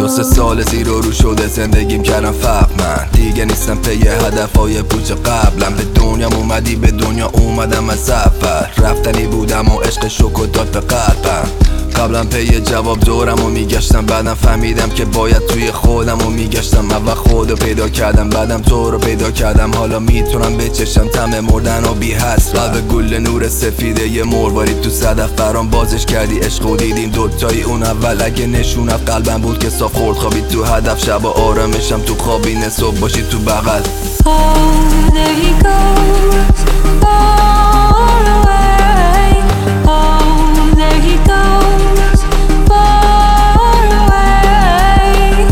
2-3 سال زیر و رو شده زندگیم کردم فرق من دیگه نیستم پی هدفهای پوچ قبلم به دنیام اومدی به دنیا اومدم از سفر رفتنی بودم و عشق شوکو داد به قلبم قبلا پی جواب دورم و میگشتم بعدم فهمیدم که باید توی خودم و میگشتم اول خودو پیدا کردم بعدم تو رو پیدا کردم حالا میتونم بچشم طعم مردن و بی حس قلب گل نور سفیده یه مروارید تو صدف برام بازش کردی عشق و دیدیم دوتایی اون اول اگه نشونت قلبم بود که صاف خورد خوابید تو هدف شب و آرامشم تو خوابینه صبح باشی تو بغل there he goes, far away. Oh, there he goes, far away.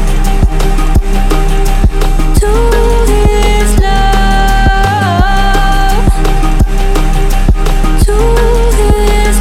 To his love, to his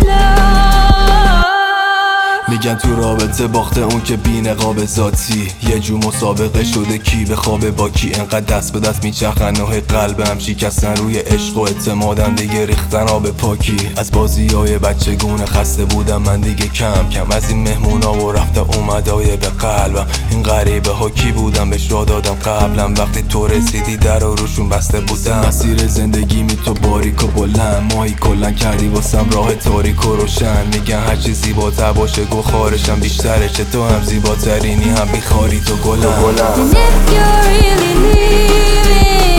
love. میگن تو رابطه باخته اون که بی نقاب ذاتی یه جو مسابقه شده کی به خواب با کی انقدر دست به دست میچرخن نه قلبم شکستن روی عشق و اعتمادم دیگه ریختن آب پاکی از بازیای بچگونه خسته بودم من دیگه کم کم از این مهمونا و رفته اومدای به قلبم این غریبه ها کی بودم بهش را دادم قبلم وقتی تو رسیدی در و روشون بسته بودم مسیر زندگی می تو باریک و بلند ماهی کلن کردی واسم راه تاریک و روشن میگن هرچی زیباتر باشه گو خارشم بیشترشه تو هم زیباترینی هم بیخاری تو گلم And if you're really leaving